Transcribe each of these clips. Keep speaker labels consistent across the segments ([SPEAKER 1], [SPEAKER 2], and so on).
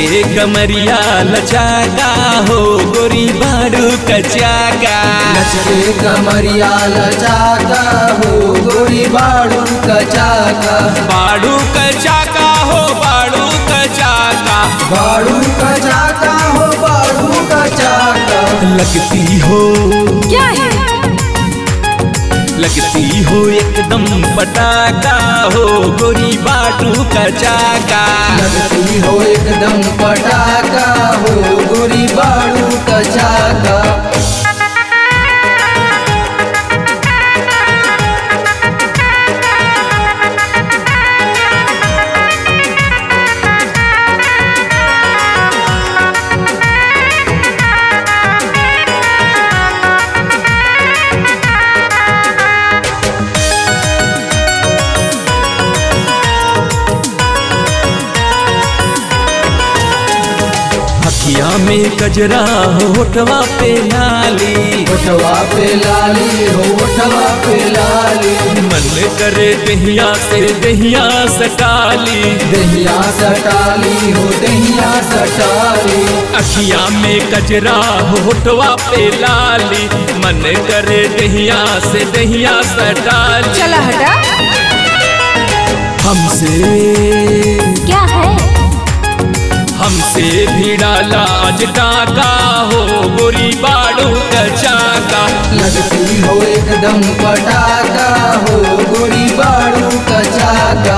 [SPEAKER 1] लचके कमरिया लचाका हो गोरी बाड़ू कचाका।
[SPEAKER 2] लचके कमरिया लचाका हो गोरी बाड़ू कचाका।
[SPEAKER 1] बाड़ू कचाका हो बाड़ू कचाका।
[SPEAKER 2] बाड़ू कचाका हो बाड़ू कचाका।
[SPEAKER 1] लगती हो
[SPEAKER 3] क्या है?
[SPEAKER 1] लगती हो एकदम पटाखा हो गोरी बाड़ू कचाका।
[SPEAKER 2] लगती हो एकदम पटाखा हो गोरी बाड़ू कचाका।
[SPEAKER 1] अखिया में गजरा होठवा पे लाली।
[SPEAKER 2] होठवा पे लाली हो होठवा पे लाली।
[SPEAKER 1] मन करे दहिया से दहिया सटाली।
[SPEAKER 2] दहिया सटाली हो दहिया सटाली।
[SPEAKER 1] अखिया में गजरा होठवा पे लाली। मन करे दहिया से दहिया सटाली।
[SPEAKER 3] चला हटा।
[SPEAKER 1] हमसे
[SPEAKER 3] क्या है?
[SPEAKER 1] हमसे भिड़ा लाज टाका हो गोरी बाड़ू कचाका।
[SPEAKER 2] लगती हो एकदम पटाखा हो गोरी बाड़ू कचाका।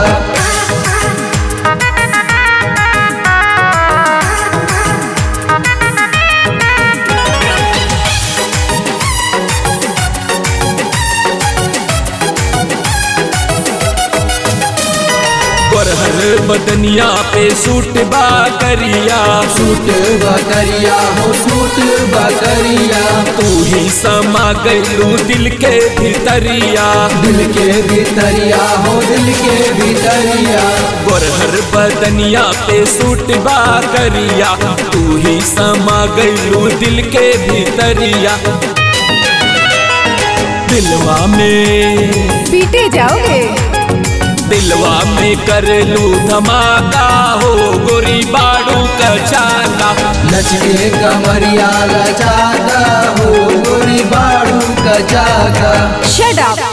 [SPEAKER 1] गोरहर बदनिया पे सूट बाकरिया।
[SPEAKER 2] सूट बकरिया हो सूट बकरिया।
[SPEAKER 1] तू ही समा गईलू दिल के भितरिया।
[SPEAKER 2] दिल के भीतरिया हो दिल के भीतरिया।
[SPEAKER 1] गोरहर बदनिया पे सूट बाकरिया। तू ही समा गईलू दिल के भीतरिया। दिलवा में
[SPEAKER 3] पीटे जाओगे।
[SPEAKER 1] दिलवा में कर लू धमाका हो गोरी बाड़ू कचाका।
[SPEAKER 2] लचके कमरिया लचाका हो गोरी बाड़ू कचाका।
[SPEAKER 3] Shut up.